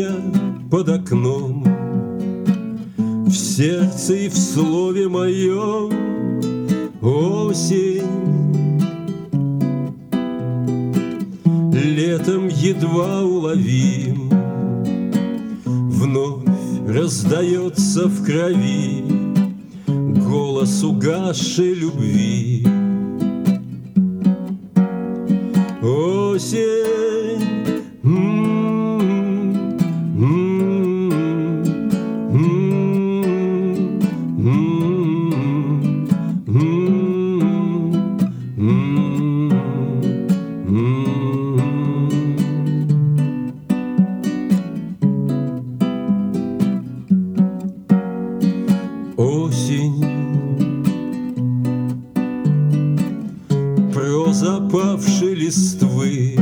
под окном, в сердце и в слове моем осень. Летом едва уловим, вновь раздается в крови голос угасшей любви. Осень, осень, проза опавшей листвы,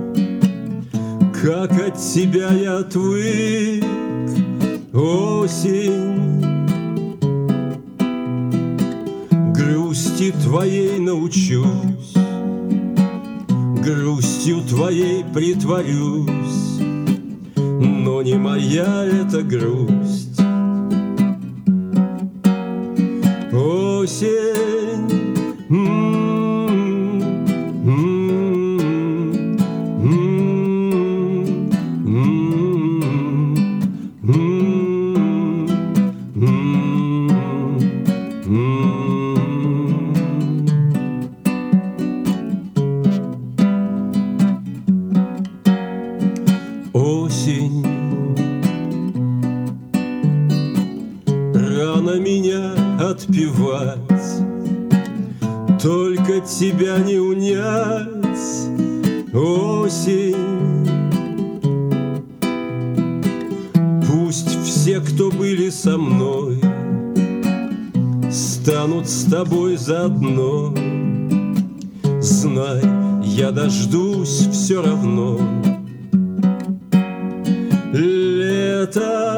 как от тебя я отвык, осень. Грусти твоей научусь, грустью твоей притворюсь, но не моя эта грусть. Осень, осень, рано меня отпевать, только тебя не унять, осень. Пусть все, кто были со мной, станут с тобой заодно. Знай, я дождусь все равно. Лето